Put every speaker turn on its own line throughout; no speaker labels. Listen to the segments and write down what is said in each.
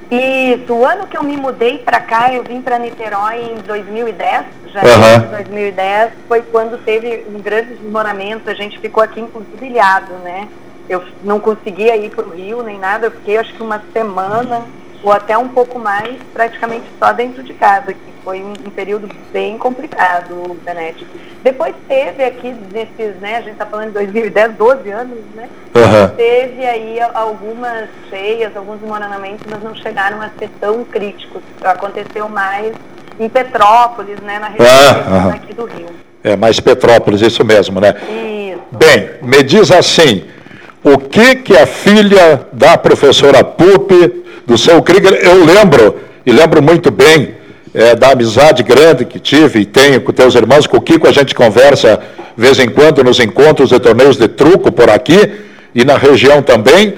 Isso, o ano que eu me mudei para cá, eu vim para Niterói em 2010, janeiro de 2010, foi quando teve um grande desmoronamento, a gente ficou aqui encruzilhado, né? Eu não conseguia ir para o Rio nem nada, eu fiquei acho que uma semana ou até um pouco mais, praticamente só dentro de casa, que foi um período bem complicado, Benete. Depois teve aqui, nesses, né, a gente está falando de 2010, 12 anos, né? Teve aí algumas cheias, alguns desmoronamentos, mas não chegaram a ser tão críticos. Aconteceu mais em Petrópolis, né, na região aqui do Rio.
É, mais Petrópolis, isso mesmo, né?
Isso.
Bem, me diz assim, o que a filha da professora Pupi, do seu Krieger, eu lembro, e lembro muito bem, da amizade grande que tive e tenho com teus irmãos, com o Kiko a gente conversa de vez em quando nos encontros de torneios de truco por aqui e na região também.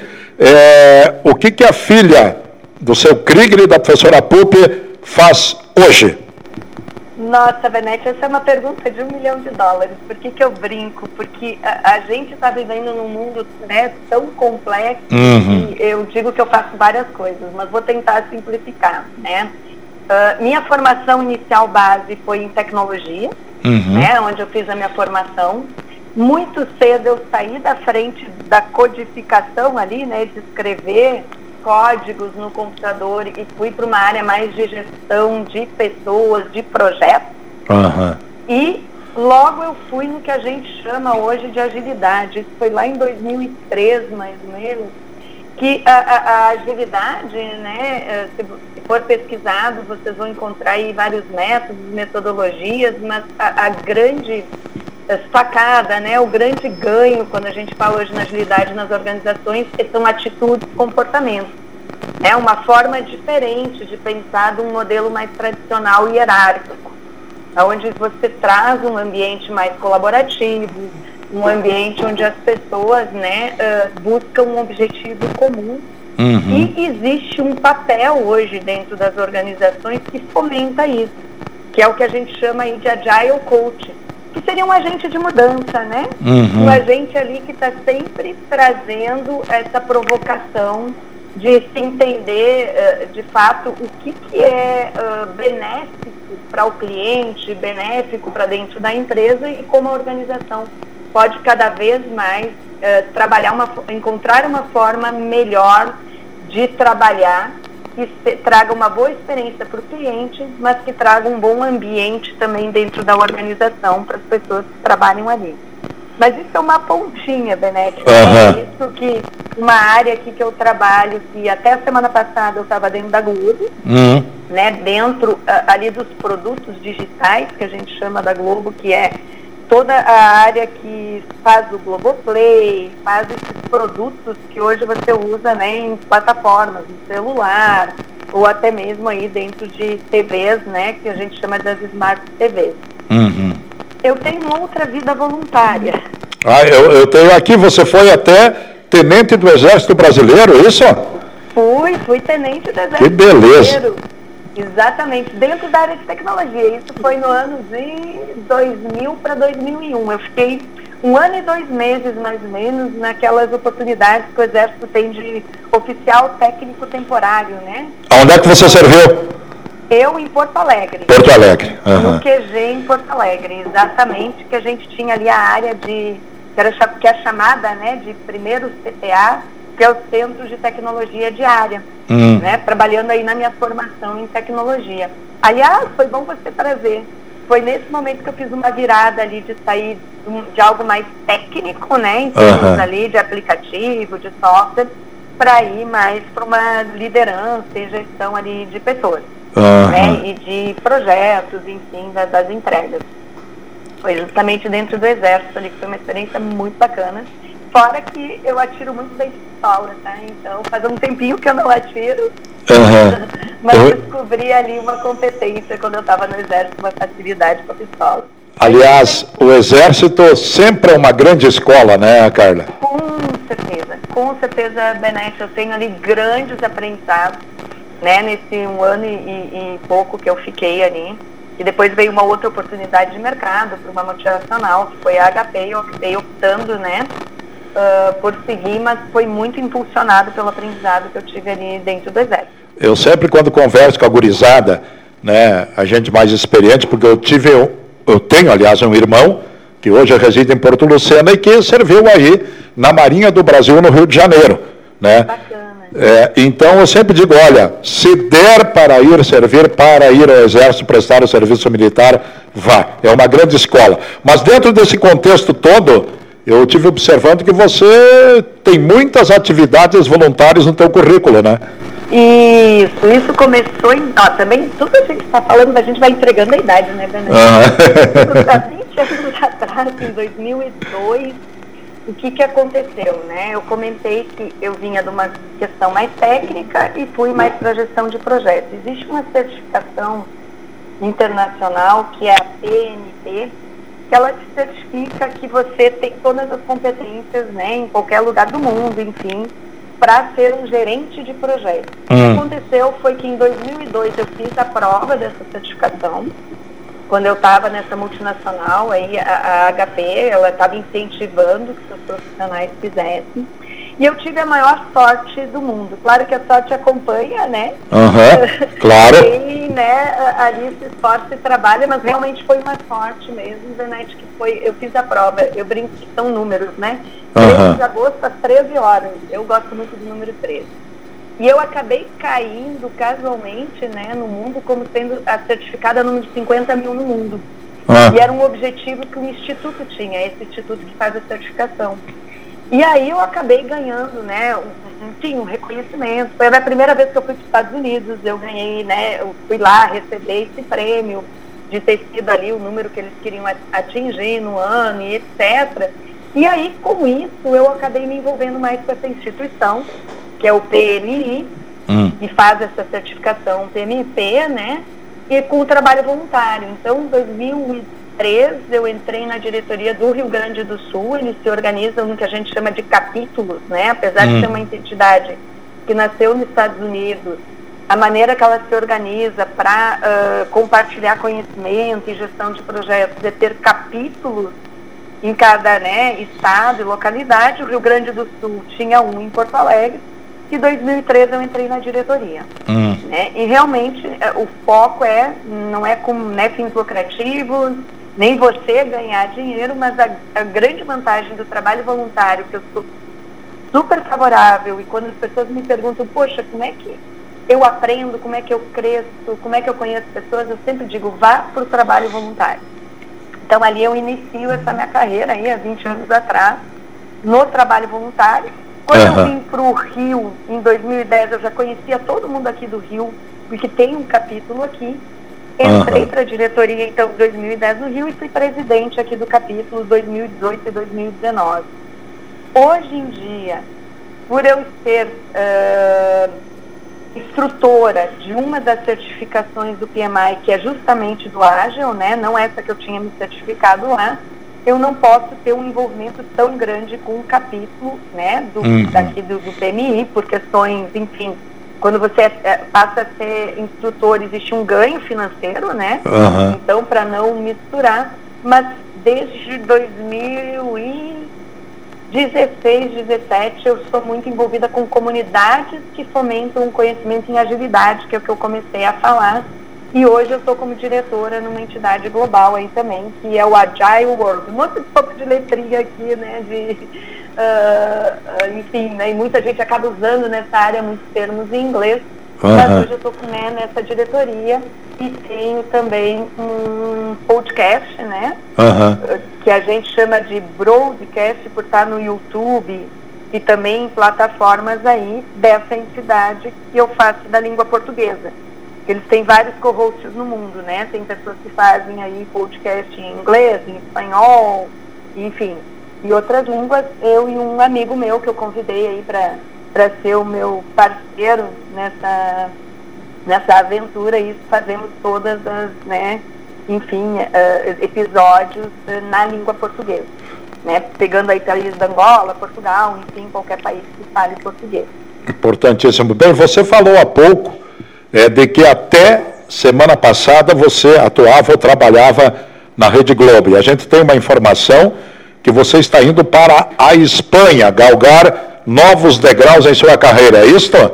O que a filha do seu Krieger e da professora Pupi faz hoje?
Nossa, Benete, essa é uma pergunta de $1 milhão. Por que eu brinco? Porque a gente está vivendo num mundo, né, tão complexo que eu digo que eu faço várias coisas, mas vou tentar simplificar, né? Minha formação inicial base foi em tecnologia, né, onde eu fiz a minha formação. Muito cedo eu saí da frente da codificação ali, né, de escrever códigos no computador e fui para uma área mais de gestão de pessoas, de projetos. E logo eu fui no que a gente chama hoje de agilidade. Isso foi lá em 2003, mais ou menos, que a agilidade, né, se for pesquisado, vocês vão encontrar aí vários métodos, metodologias, mas a grande sacada, né, o grande ganho quando a gente fala hoje na agilidade nas organizações são atitudes e comportamentos. É uma forma diferente de pensar de um modelo mais tradicional e hierárquico, onde você traz um ambiente mais colaborativo, um ambiente onde as pessoas, né, buscam um objetivo comum. E existe um papel hoje dentro das organizações que fomenta isso, que é o que a gente chama aí de Agile Coach, que seria um agente de mudança, né? Um agente ali que está sempre trazendo essa provocação de se entender, de fato, o que é benéfico para o cliente, benéfico para dentro da empresa e como a organização pode cada vez mais encontrar uma forma melhor de trabalhar, que traga uma boa experiência para o cliente, mas que traga um bom ambiente também dentro da organização para as pessoas que trabalham ali. Mas isso é uma pontinha, Benete. É isso que uma área aqui que eu trabalho, que até a semana passada eu estava dentro da Globo, né, dentro ali dos produtos digitais, que a gente chama da Globo, que é toda a área que faz o Globoplay, faz esses produtos que hoje você usa, né, em plataformas, no celular, ou até mesmo aí dentro de TVs, né, que a gente chama das Smart TVs. Eu tenho outra vida voluntária.
Eu tenho aqui, você foi até tenente do Exército Brasileiro, isso?
Fui tenente do Exército
Que beleza.
Brasileiro. Exatamente, dentro da área de tecnologia. Isso foi no ano de 2000 para 2001. Eu fiquei 1 ano e 2 meses, mais ou menos, naquelas oportunidades que o Exército tem de oficial técnico temporário, né?
Onde é que você serviu?
Eu em Porto Alegre.
Porto Alegre.
No QG em Porto Alegre, exatamente, que a gente tinha ali a área que é chamada, né, de primeiro CTA, que é o Centro de Tecnologia de Área, né, trabalhando aí na minha formação em tecnologia. Aliás, foi bom você trazer. Foi nesse momento que eu fiz uma virada ali de sair de algo mais técnico, né, em termos ali de aplicativo, de software, para ir mais para uma liderança e gestão ali de pessoas, né, e de projetos, enfim, das entregas. Foi justamente dentro do Exército ali, que foi uma experiência muito bacana. Fora que eu atiro muito bem de pistola, tá? Então faz um tempinho que eu não atiro, mas descobri ali uma competência quando eu estava no Exército, uma facilidade com a pistola.
Aliás, o Exército sempre é uma grande escola, né, Carla?
Com certeza, Benete, eu tenho ali grandes aprendizados, né, nesse 1 ano e pouco que eu fiquei ali. E depois veio uma outra oportunidade de mercado para uma multinacional, que foi a HP, e eu acabei optando, né, por seguir, mas foi muito impulsionado pelo aprendizado que eu tive ali dentro do Exército.
Eu sempre, quando converso com a gurizada, né, a gente mais experiente, porque eu tenho, aliás, um irmão que hoje reside em Porto Lucena e que serviu aí na Marinha do Brasil, no Rio de Janeiro, né?
Bacana.
Então, eu sempre digo, olha, se der para ir servir, para ir ao Exército, prestar o serviço militar, vá. É uma grande escola. Mas dentro desse contexto todo, eu tive observando que você tem muitas atividades voluntárias no teu currículo, né?
Isso começou em... também, tudo a gente está falando, a gente vai entregando a idade, né, Bernardo? Há 20 anos atrás, em 2002, o que aconteceu, né? Eu comentei que eu vinha de uma questão mais técnica e fui mais para a gestão de projetos. Existe uma certificação internacional, que é a PNP, que ela te certifica que você tem todas as competências, né, em qualquer lugar do mundo, enfim, para ser um gerente de projetos. O que aconteceu foi que em 2002 eu fiz a prova dessa certificação, quando eu estava nessa multinacional, aí a HP, ela estava incentivando que os profissionais fizessem, e eu tive a maior sorte do mundo. Claro que a sorte acompanha, né?
Claro.
E, né, ali se esforça e trabalha, mas realmente foi uma sorte mesmo, Zanetti, que foi, eu fiz a prova, eu brinco que são números, né? 13 de agosto às 13 horas, eu gosto muito do número 13. E eu acabei caindo casualmente, né, no mundo como sendo a certificada número 50 mil no mundo. E era um objetivo que o Instituto tinha, esse Instituto que faz a certificação. E aí eu acabei ganhando, né, um reconhecimento. Foi a primeira vez que eu fui para os Estados Unidos, eu ganhei, né, eu fui lá receber esse prêmio de ter sido ali o número que eles queriam atingir no ano e etc. E aí, com isso, eu acabei me envolvendo mais com essa instituição, que é o PMI, que faz essa certificação PMP, né, e com o trabalho voluntário. Então, em 2003, eu entrei na diretoria do Rio Grande do Sul, eles se organizam no que a gente chama de capítulos, né, apesar de ser uma entidade que nasceu nos Estados Unidos, a maneira que ela se organiza para compartilhar conhecimento e gestão de projetos é ter capítulos em cada, né, estado e localidade. O Rio Grande do Sul tinha um em Porto Alegre, e em 2013 eu entrei na diretoria. Né? E realmente o foco não é com, né, fins lucrativos, nem você ganhar dinheiro, mas a grande vantagem do trabalho voluntário, que eu sou super favorável, e quando as pessoas me perguntam, poxa, como é que eu aprendo, como é que eu cresço, como é que eu conheço pessoas, eu sempre digo, vá para o trabalho voluntário. Então ali eu inicio essa minha carreira aí há 20 anos atrás, no trabalho voluntário. Quando eu vim para o Rio, em 2010, eu já conhecia todo mundo aqui do Rio, porque tem um capítulo aqui. Entrei para a diretoria, então, em 2010 no Rio, e fui presidente aqui do capítulo 2018 e 2019. Hoje em dia, por eu ser instrutora de uma das certificações do PMI, que é justamente do Ágil, né, não essa que eu tinha me certificado lá, eu não posso ter um envolvimento tão grande com o capítulo, né, daqui do PMI, por questões, enfim, quando você passa a ser instrutor, existe um ganho financeiro, né, então para não misturar, mas desde 2016, 17, eu sou muito envolvida com comunidades que fomentam o conhecimento em agilidade, que é o que eu comecei a falar. E hoje eu estou como diretora numa entidade global aí também, que é o Agile World. Um monte de pouco de letrinha aqui, né, enfim, né, e muita gente acaba usando nessa área muitos termos em inglês, mas hoje eu estou, né, nessa diretoria e tenho também um podcast, né, que a gente chama de broadcast por estar no YouTube e também em plataformas aí dessa entidade que eu faço da língua portuguesa. Eles têm vários co-hosts no mundo, né? Tem pessoas que fazem aí podcast em inglês, em espanhol, enfim, e outras línguas. Eu e um amigo meu que eu convidei aí para ser o meu parceiro nessa aventura, e fazemos todas as, né, enfim, episódios na língua portuguesa, né? Pegando aí países da Angola, Portugal, enfim, qualquer país que fale português.
Importantíssimo. Bem, você falou há pouco de que até semana passada você atuava ou trabalhava na Rede Globo. E a gente tem uma informação que você está indo para a Espanha, galgar novos degraus em sua carreira, é isto?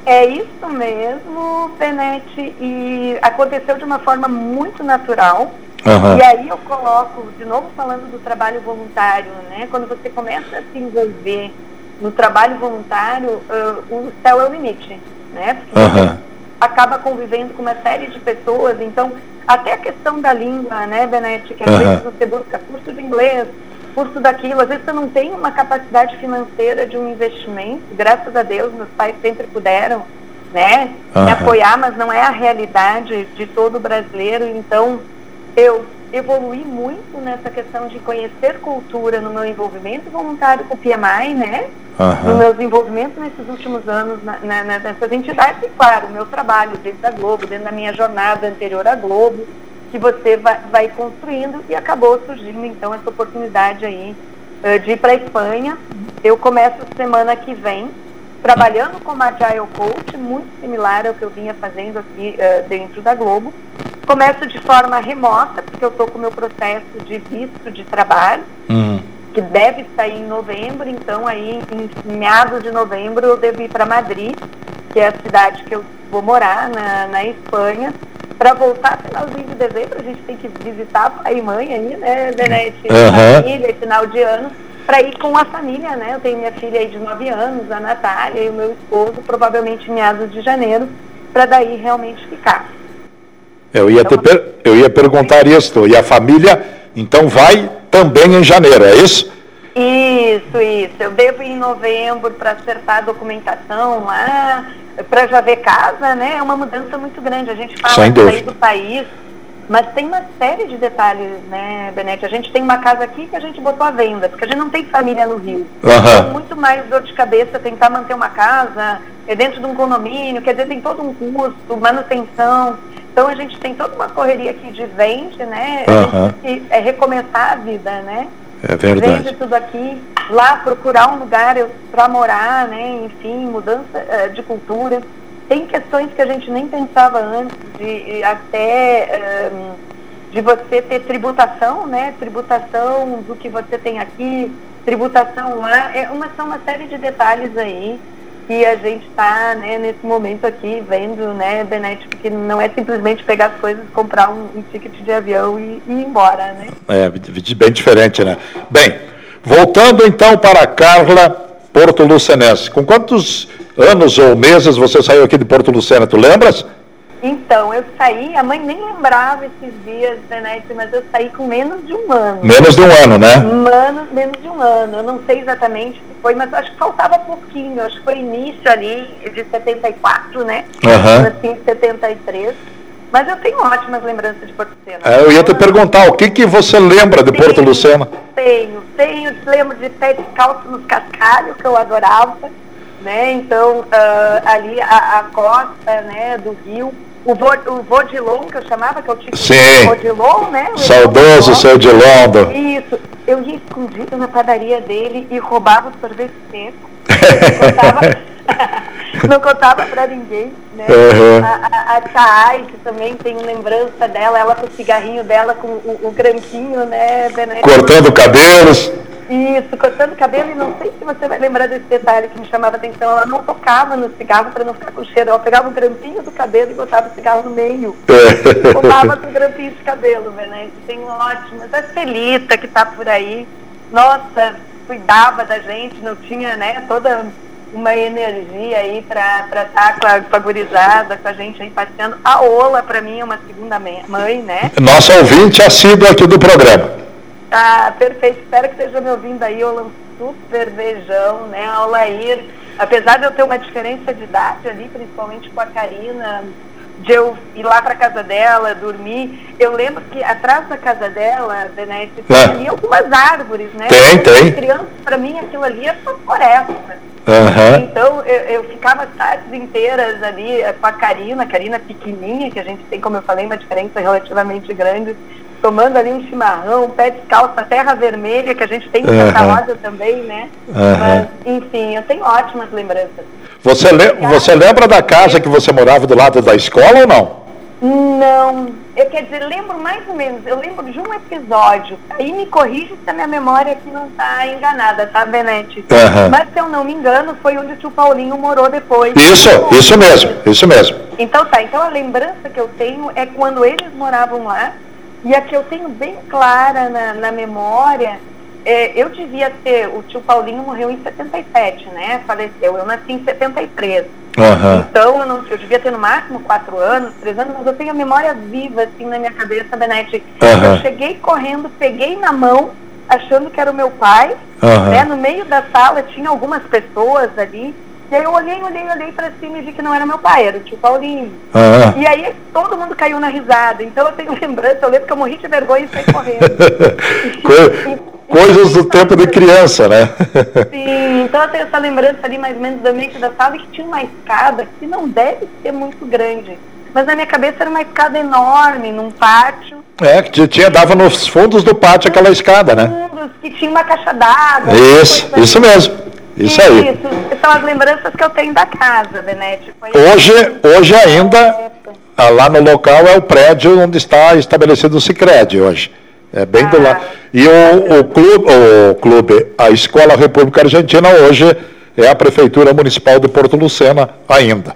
É isso mesmo, Benete, e aconteceu de uma forma muito natural. E aí eu coloco, de novo falando do trabalho voluntário, né? Quando você começa a se envolver no trabalho voluntário, o céu é o limite, né? Porque você acaba convivendo com uma série de pessoas, então até a questão da língua, né, Benete, que às vezes você busca curso de inglês, curso daquilo, às vezes você não tem uma capacidade financeira de um investimento, graças a Deus, meus pais sempre puderam, né, me apoiar, mas não é a realidade de todo brasileiro, então eu evoluí muito nessa questão de conhecer cultura no meu envolvimento voluntário com o PMI, né, no meu desenvolvimento nesses últimos anos nessas entidades, e claro, o meu trabalho dentro da Globo, dentro da minha jornada anterior à Globo, que você vai construindo, e acabou surgindo então essa oportunidade aí de ir para a Espanha. Eu começo semana que vem trabalhando como Agile Coach, muito similar ao que eu vinha fazendo aqui dentro da Globo. Começo de forma remota, porque eu estou com o meu processo de visto de trabalho, que deve sair em novembro, então aí em meados de novembro eu devo ir para Madrid, que é a cidade que eu vou morar na Espanha, para voltar finalzinho de dezembro. A gente tem que visitar a pai e mãe aí, né, Benete? Família, final de ano, para ir com a família, né? Eu tenho minha filha aí de 9 anos, a Natália, e o meu esposo, provavelmente em meados de janeiro, para daí realmente ficar.
Eu ia perguntar isso. E a família, então, vai também em janeiro, é isso?
Isso. Eu devo ir em novembro para acertar a documentação lá, para já ver casa, né? É uma mudança muito grande. A gente fala de sair do país, mas tem uma série de detalhes, né, Benete? A gente tem uma casa aqui que a gente botou à venda, porque a gente não tem família no Rio. Então, muito mais dor de cabeça tentar manter uma casa dentro de um condomínio, quer dizer, tem todo um custo, manutenção. Então, a gente tem toda uma correria aqui de vende, né? A gente recomeçar a vida, né?
É verdade.
Vende tudo aqui, lá procurar um lugar para morar, né? Enfim, mudança de cultura. Tem questões que a gente nem pensava antes, de até de você ter tributação, né? Tributação do que você tem aqui, tributação lá. São uma série de detalhes aí que a gente está, né, nesse momento aqui vendo, né, Benete, porque não é simplesmente pegar as coisas, comprar um ticket de avião e ir embora, né? É
bem diferente, né? Bem, voltando então para a Carla Portolucenense. Com quantos anos ou meses você saiu aqui de Porto Lucena, tu lembras?
Então, eu saí, a mãe nem lembrava esses dias, Benete, mas eu saí com menos de um ano.
Menos de um ano, né?
Menos de um ano. Eu não sei exatamente o que foi, mas acho que faltava pouquinho. Acho que foi início ali de 74, né? Assim, 73. Mas eu tenho ótimas lembranças de Porto Lucena.
Eu ia te perguntar, o que você lembra de Porto Lucena?
Lembro de pé descalço nos cascalhos, que eu adorava, né? Então, ali a costa, né, do rio. O Vodilon, que eu chamava, que é o tipo de Vodilon, né?
Saudoso seu Dilondo.
Isso. Eu ia escondido na padaria dele e roubava o sorvete seco. Não contava pra ninguém, né? A Thaís também tem lembrança dela, ela com o cigarrinho dela, com o granquinho, né?
Cortando cabelos.
Isso, cortando cabelo, e não sei se você vai lembrar desse detalhe que me chamava a atenção, ela não tocava no cigarro para não ficar com cheiro, ela pegava um grampinho do cabelo e botava o cigarro no meio, fumava com um grampinho de cabelo, né? Tem ótimas, a Celita que tá por aí, nossa, cuidava da gente, não tinha, né, toda uma energia aí para estar com a gurizada, com a gente aí passeando. A Ola, para mim, é uma segunda mãe, né?
Nossa ouvinte assíduo aqui do programa.
Ah, perfeito. Espero que esteja me ouvindo aí. Eu lanço super beijão, né? A Olair, apesar de eu ter uma diferença de idade ali, principalmente com a Karina, de eu ir lá para casa dela, dormir. Eu lembro que atrás da casa dela, Benete, tem ali algumas árvores, né?
Tem.
Criança, para mim, aquilo ali é floresta. Então, eu ficava as tardes inteiras ali com a Karina pequenininha, que a gente tem, como eu falei, uma diferença relativamente grande, tomando ali um chimarrão, pé descalço, a terra vermelha, que a gente tem em Santa Rosa também, né? Mas, enfim, eu tenho ótimas lembranças. Você lembra da casa que você morava do lado da escola ou não? Não, quer dizer, lembro mais ou menos, eu lembro de um episódio, aí me corrige se a minha memória aqui não está enganada, tá, Benete? Mas se eu não me engano, foi onde o tio Paulinho morou depois.
Isso mesmo.
Então tá, então a lembrança que eu tenho é quando eles moravam lá, e a que eu tenho bem clara na memória, eu devia ter, o tio Paulinho morreu em 77, né, faleceu, eu nasci em 73. Então eu devia ter no máximo 4 anos, 3 anos, mas eu tenho a memória viva assim na minha cabeça, Benete. Eu cheguei correndo, peguei na mão, achando que era o meu pai, né? No meio da sala tinha algumas pessoas ali, e aí eu olhei pra cima e vi que não era meu pai, era o tio Paulinho. E aí todo mundo caiu na risada, então eu tenho lembrança, eu lembro que eu morri de vergonha e saí correndo.
Coisas do tempo de criança, né?
Sim, então eu tenho essa lembrança ali mais ou menos do ambiente da sala, que tinha uma escada que não deve ser muito grande, mas na minha cabeça era uma escada enorme, num pátio.
Que dava nos fundos do pátio aquela escada, né?
Fundos, que tinha uma caixa d'água.
Isso mesmo. Isso aí.
Isso são as lembranças que eu tenho da casa, Benete.
Hoje ainda, lá no local é o prédio onde está estabelecido o Sicredi hoje. É bem do lado. E o clube, a Escola República Argentina, hoje é a Prefeitura Municipal de Porto Lucena ainda.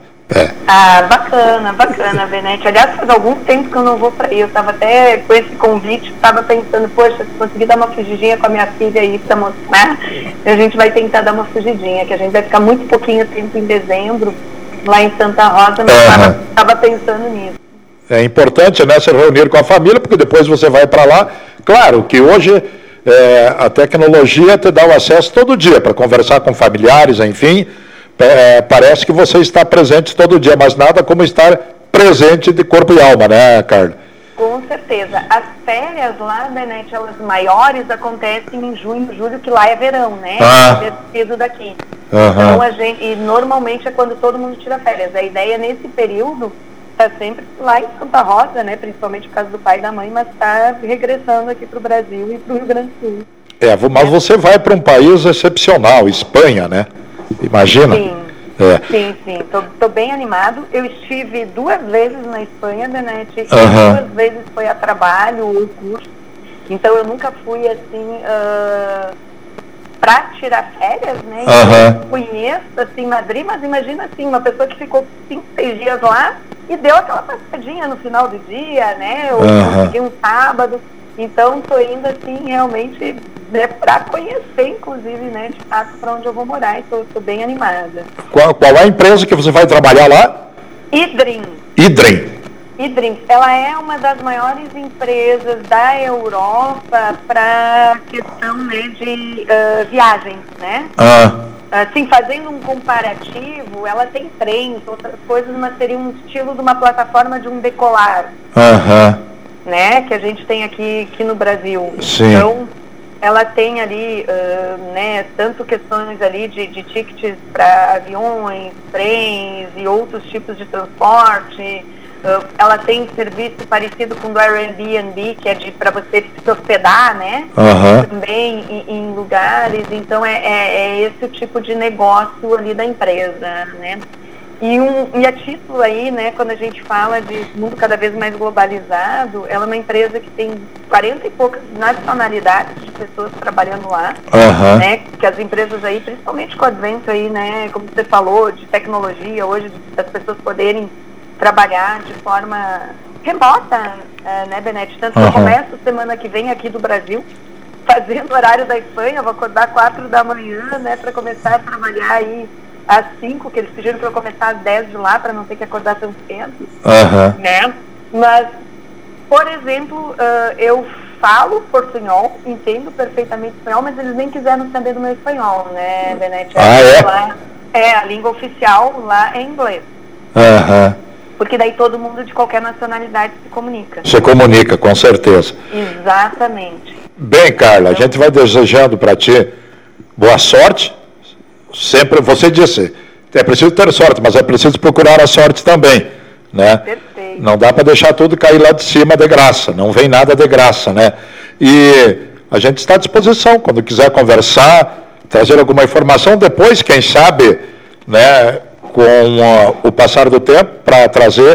Bacana, Benete. Aliás, faz algum tempo que eu não vou para aí. Eu estava até com esse convite, estava pensando, poxa, se conseguir dar uma fugidinha com a minha filha aí para mostrar, a gente vai tentar dar uma fugidinha, que a gente vai ficar muito pouquinho tempo em dezembro, lá em Santa Rosa, mas estava pensando nisso.
É importante, né, se reunir com a família, porque depois você vai para lá. Claro que hoje a tecnologia te dá o acesso todo dia para conversar com familiares, enfim. Parece que você está presente todo dia, mas nada como estar presente de corpo e alma, né, Carla?
Com certeza. As férias lá, Benete, elas maiores acontecem em junho, julho, que lá é verão, né? Cedo daqui. Então e normalmente é quando todo mundo tira férias. A ideia nesse período está sempre lá em Santa Rosa, né? Principalmente por causa do pai e da mãe, mas está regressando aqui para o Brasil e para o Rio Grande do Sul.
Mas você vai para um país excepcional, Espanha, né? Imagina?
Sim. Tô bem animado. Eu estive 2 vezes na Espanha, Benete, e 2 vezes foi a trabalho ou curso. Então eu nunca fui assim para tirar férias, né? Eu conheço assim Madrid, mas imagina assim, uma pessoa que ficou 5, 6 dias lá e deu aquela passadinha no final do dia, né? Ou consegui um sábado. Então estou indo assim realmente para conhecer, inclusive, né, de fato, para onde eu vou morar. Estou bem animada.
Qual é a empresa que você vai trabalhar lá?
Idrim. Ela é uma das maiores empresas da Europa para questão, né, de viagens, né? Assim, fazendo um comparativo, ela tem trens, outras coisas, mas seria um estilo de uma plataforma de um decolar. Né, que a gente tem aqui no Brasil.
Sim.
Então, ela tem ali, né, tanto questões ali de tickets para aviões, trens e outros tipos de transporte. Ela tem serviço parecido com o do Airbnb, que é para você se hospedar, né? Também em lugares. Então, é esse o tipo de negócio ali da empresa, né? E a título aí, né, quando a gente fala de mundo cada vez mais globalizado, ela é uma empresa que tem 40 e poucas nacionalidades de pessoas trabalhando lá, né, que as empresas aí, principalmente com o advento aí, né, como você falou, de tecnologia hoje, das pessoas poderem trabalhar de forma remota, né, Benete? Tanto que eu começo semana que vem aqui do Brasil, fazendo o horário da Espanha, vou acordar 4 da manhã, né, para começar a trabalhar aí às 5, que eles pediram para eu começar às 10 de lá, para não ter que acordar tão cedo, né? Mas, por exemplo, eu falo portunhol, entendo perfeitamente espanhol, mas eles nem quiseram saber do meu espanhol, né, Benete? Lá, a língua oficial lá é inglês. Porque daí todo mundo de qualquer nacionalidade se comunica.
Se comunica, com certeza.
Exatamente.
Bem, Carla, a gente vai desejando para ti boa sorte. Sempre, você disse, é preciso ter sorte, mas é preciso procurar a sorte também, né?
Perfeito.
Não dá para deixar tudo cair lá de cima de graça, não vem nada de graça, né? E a gente está à disposição, quando quiser conversar, trazer alguma informação, depois, quem sabe, né, com o passar do tempo, para trazer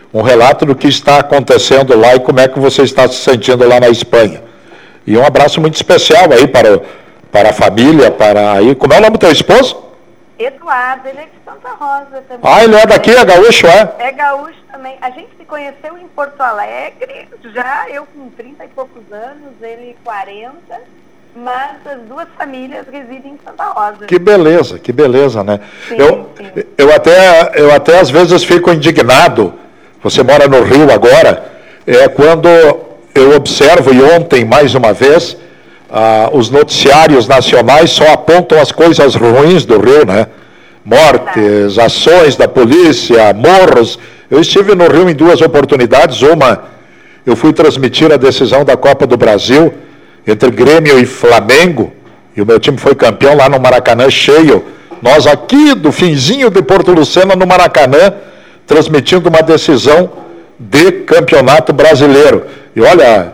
um relato do que está acontecendo lá e como é que você está se sentindo lá na Espanha. E um abraço muito especial aí para a família, aí. Como é o nome do teu esposo?
Eduardo, ele é de Santa Rosa também.
Ah, ele é daqui, é gaúcho, é?
É gaúcho também. A gente se conheceu em Porto Alegre, já eu com 30 e poucos anos, ele 40, mas as duas famílias residem em Santa Rosa.
Que beleza, né?
Sim, sim.
Eu até às vezes fico indignado, você mora no Rio agora, quando eu observo, e ontem mais uma vez, os noticiários nacionais só apontam as coisas ruins do Rio, né? Mortes, ações da polícia, morros. Eu estive no Rio em 2 oportunidades. Uma, eu fui transmitir a decisão da Copa do Brasil entre Grêmio e Flamengo, e o meu time foi campeão lá no Maracanã cheio. Nós aqui do finzinho de Porto Lucena, no Maracanã, transmitindo uma decisão de campeonato brasileiro. E olha,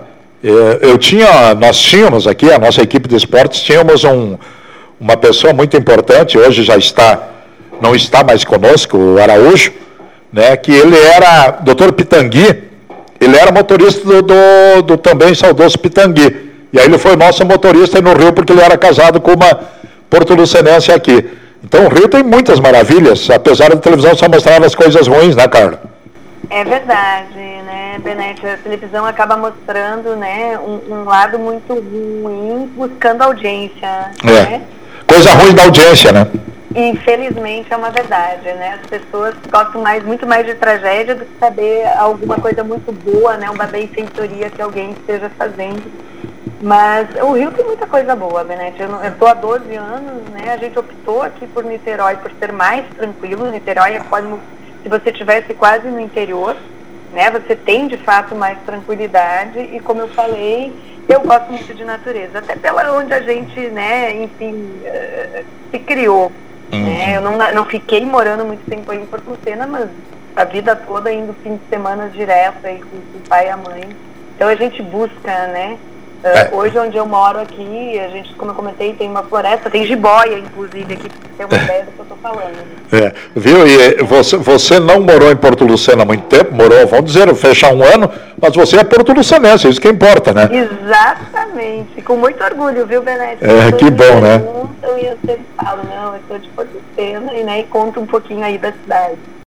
nós tínhamos aqui, a nossa equipe de esportes, tínhamos uma pessoa muito importante, hoje não está mais conosco, o Araújo, né, que ele era, Dr. Pitangui, ele era motorista do também saudoso Pitangui. E aí ele foi nosso motorista aí no Rio, porque ele era casado com uma porto-lucenense aqui. Então o Rio tem muitas maravilhas, apesar da televisão só mostrar as coisas ruins, né, Carla?
É verdade, né, Benete? A televisão acaba mostrando, né, um lado muito ruim, buscando audiência. Né?
Coisa ruim da audiência, né?
Infelizmente é uma verdade, né? As pessoas gostam muito mais de tragédia do que saber alguma coisa muito boa, né? Uma benfeitoria que alguém esteja fazendo. Mas o Rio tem muita coisa boa, Benete. Eu estou há 12 anos, né? A gente optou aqui por Niterói por ser mais tranquilo. Niterói é como se você estivesse quase no interior, né? Você tem de fato mais tranquilidade e, como eu falei, eu gosto muito de natureza, até pela onde a gente, né, enfim, se criou. Né? Eu não fiquei morando muito tempo aí em Porto Lucena, mas a vida toda indo fim de semana direto aí com o pai e a mãe. Então a gente busca, né? Hoje onde eu moro aqui, a gente, como eu comentei, tem uma floresta, tem jiboia, inclusive, aqui, pra ter uma ideia do que eu estou falando.
Viu? E você não morou em Porto Lucena há muito tempo, morou, vamos dizer, fechar 1 ano, mas você é porto-lucenense, isso que importa, né?
Exatamente, com muito orgulho, viu, Benete?
Que bom, né?
Eu sempre falo, não, eu sou de Porto Lucena, e conto um pouquinho aí da cidade.